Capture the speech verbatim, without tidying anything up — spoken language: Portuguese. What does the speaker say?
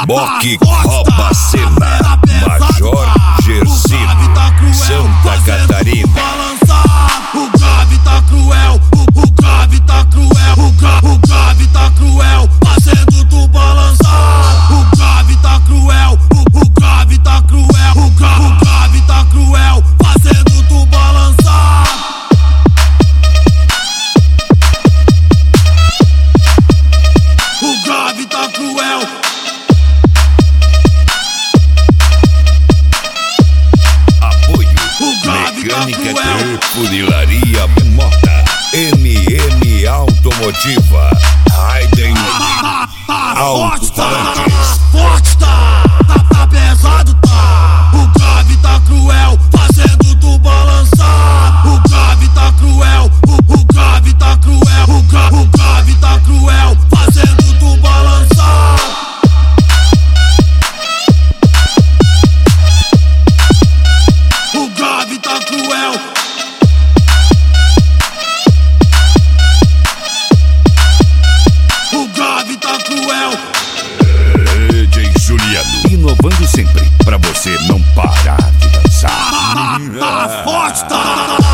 Moque rouba a cena. Major Gersino, Santa Catarina. O grave tá cruel, o, o grave tá cruel, o, gra, o grave tá cruel, fazendo tu balançar. O grave tá cruel, o, o grave tá cruel, o, gra, o grave tá cruel, fazendo tu balançar. O grave tá cruel. Mecânica e Funilaria Mota, M M Automotiva, Raiden Alto-Falantes. Forte tá, tá, tá pesado tá. O grave tá cruel, fazendo tu balançar. O grave tá cruel, o, o grave tá cruel, o, gra, o grave tá cruel, fazendo tu balançar. O grave tá cruel. O grave tá cruel. D J Juliano, inovando sempre pra você não parar de dançar. Tá, tá, tá forte, tá.